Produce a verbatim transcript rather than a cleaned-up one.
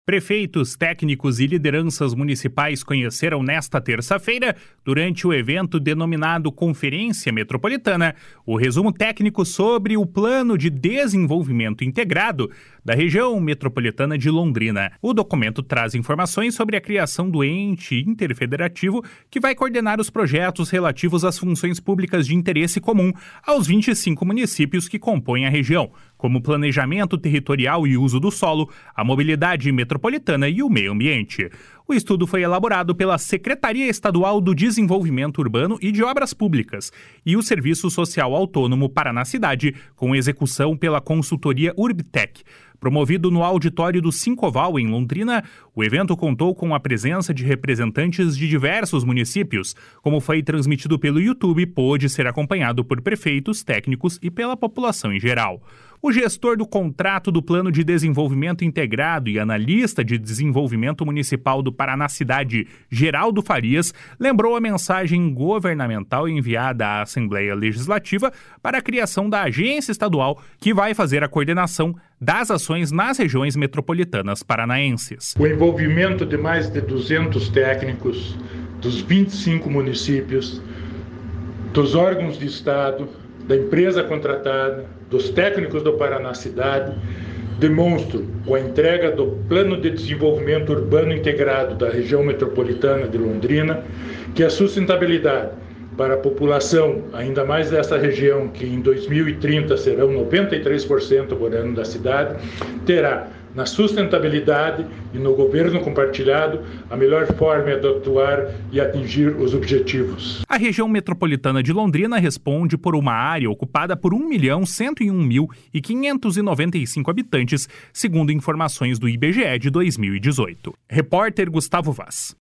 Prefeitos, técnicos e lideranças municipais conheceram nesta terça-feira, durante o evento denominado Conferência Metropolitana, o resumo técnico sobre o Plano de Desenvolvimento Integrado da região metropolitana de Londrina. O documento traz informações sobre a criação do ente interfederativo que vai coordenar os projetos relativos às funções públicas de interesse comum aos vinte e cinco municípios que compõem a região, como planejamento territorial e uso do solo, a mobilidade metropolitana e o meio ambiente. O estudo foi elaborado pela Secretaria Estadual do Desenvolvimento Urbano e de Obras Públicas e o Serviço Social Autônomo Paraná Cidade, com execução pela consultoria Urbtec. Promovido no auditório do Cincoval, em Londrina, o evento contou com a presença de representantes de diversos municípios. Como foi transmitido pelo YouTube, pôde ser acompanhado por prefeitos, técnicos e pela população em geral. O gestor do contrato do Plano de Desenvolvimento Integrado e analista de desenvolvimento municipal do Paraná Cidade, Geraldo Farias, lembrou a mensagem governamental enviada à Assembleia Legislativa para a criação da agência estadual que vai fazer a coordenação das ações nas regiões metropolitanas paranaenses. O envolvimento de mais de duzentos técnicos dos vinte e cinco municípios, dos órgãos de Estado, da empresa contratada, dos técnicos do Paraná Cidade, demonstram, com a entrega do Plano de Desenvolvimento Urbano Integrado da região metropolitana de Londrina, que a sustentabilidade para a população, ainda mais dessa região, que em dois mil e trinta serão noventa e três por cento morando da cidade, terá na sustentabilidade e no governo compartilhado a melhor forma de atuar e atingir os objetivos. A região metropolitana de Londrina responde por uma área ocupada por um milhão cento e um mil e quinhentos e noventa e cinco habitantes, segundo informações do I B G E de dois mil e dezoito. Repórter Gustavo Vaz.